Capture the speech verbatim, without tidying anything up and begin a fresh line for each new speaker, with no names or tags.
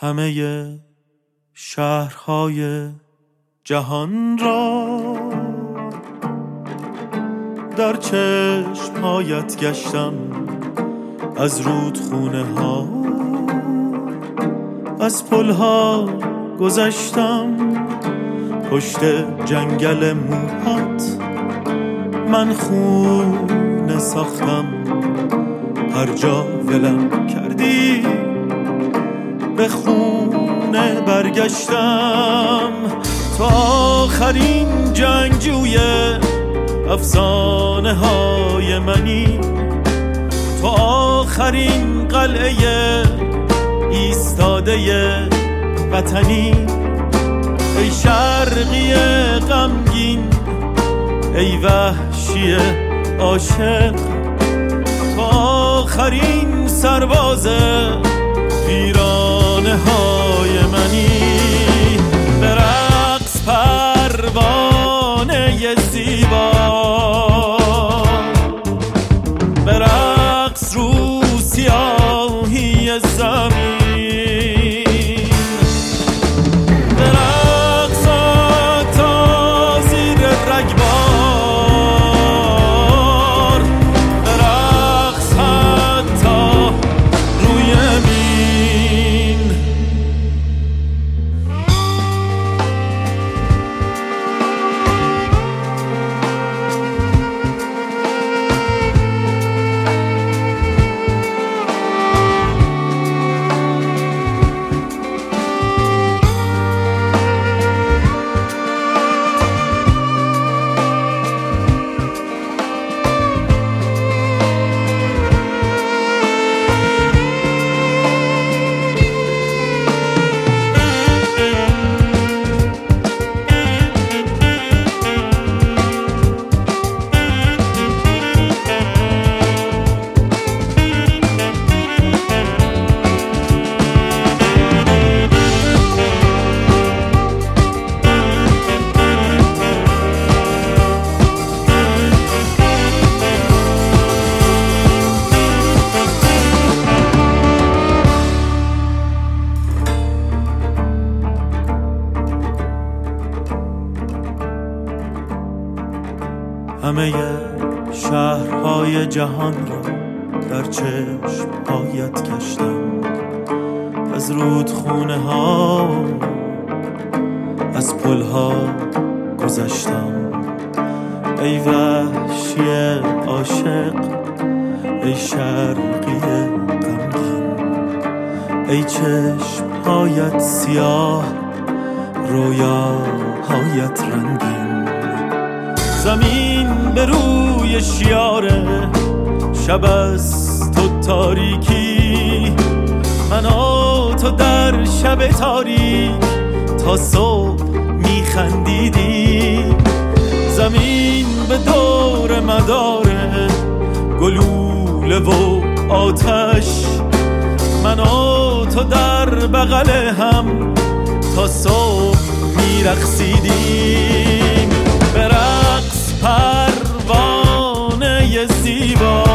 همه شهرهای جهان را در چشم‌هایت گشتم، از رودخونه ها از پلها گذشتم، پشت جنگل موهات من خونه ساختم، هر جا ولم کردی به خونه برگشتم. تو آخرین جنگجوی افسانه های منی، تو آخرین قلعه ایستاده وطنی. ای شرقی غمگین، ای وحشی عاشق، تو آخرین سرباز ویرانه های منی. به رقص پروانه زیبا، به رقص رو سیاهی زمین، به رقص تا زیر رگبار، به رقص حتی روی مین. همه شهرهای جهان را در چشم‌هایت کشتم، از رودخونه ها از پلها گذشتم. ای وحشی عاشق، ای شرقی غمگین، ای چشم‌هایت سیاه، رویاهایت رنگین. زمین به روی شیاره، شب از تو تاریکی، من و تو در شب تاریک تا صبح میخندیدیم. زمین به دور مداره، گلوله و آتش، من و تو در بغل هم تا صبح میرقصیدیم. به رقص پروانه زیبا،